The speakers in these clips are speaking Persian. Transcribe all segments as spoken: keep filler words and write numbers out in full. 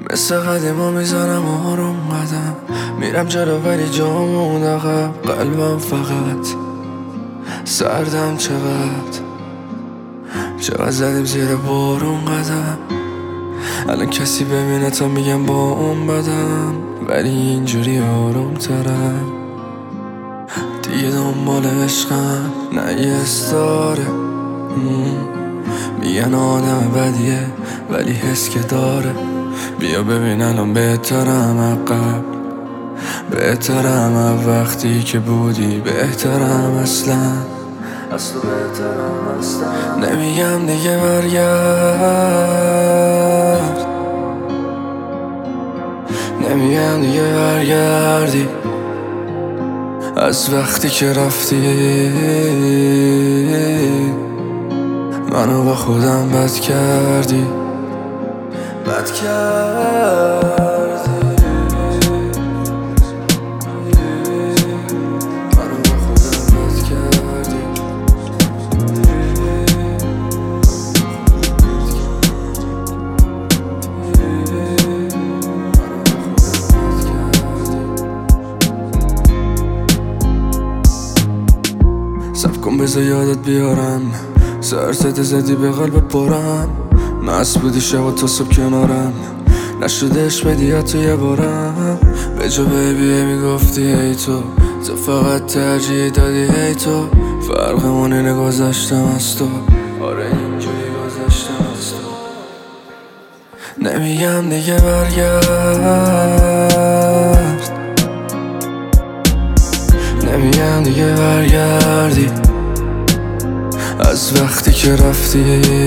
مثل قدیما میزنم آروم قدم، میرم جلو ولی جامون عقب. قلبم فقط سردم چقدر چقدر زدیم زیر بارون قدم. الان کسی ببینه تا میگم با اون بدم، ولی اینجوری آروم ترم. دیگه دنبال عشقم نه یه استاره. میگن آدم بدیه ولی حس که داره. بیا ببین الان بهترم عقب، بهترم از وقتی که بودی، بهترم اصلا اصلا بهترم اصلا. نمیگم دیگه برگرد، نمیگم دیگه برگردی از وقتی که رفتی. منو با خودم بد کردی، بد کردی. منو با خودم بد کردی. صبر کن بذار یادت بیارم، سرتت زدی به قلب پرم. مست بودی شب تا صبح کنارم، نشدش بدی تو یه بارم. به جا بیبیه میگفتی ای تو، تو فقط ترجیح دادی ای تو. فرقمون اینه گذشتم از تو، آره اینجوری گذشتم از تو. نمیگم دیگه برگرد، نمیگم دیگه برگردی از وقتی که رفتی.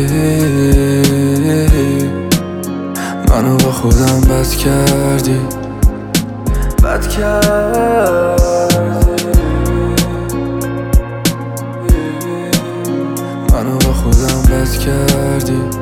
منو با خودم بد کردی، بد کردی. منو با خودم بد کردی.